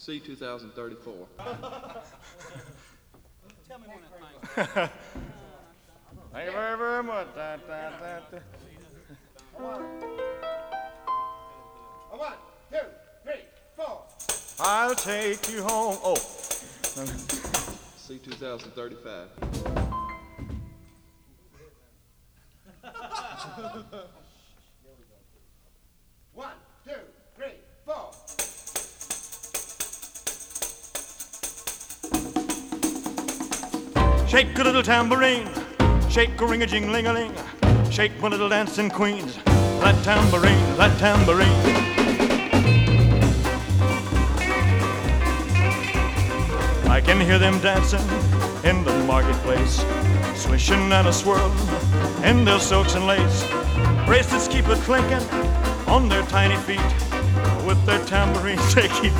C 2034. Tell me when that thing. Thank you very, very much. One, two, three, four. I'll take you home. Oh. C 2035. One, two, three, four. Shake a little tambourine, shake a ring-a-jing-ling-a-ling, shake one little dancing queens, that tambourine, that tambourine. I can hear them dancing in the marketplace, swishing and a swirl in their silks and lace. Bracelets keep it clinking on their tiny feet. With their tambourines they keep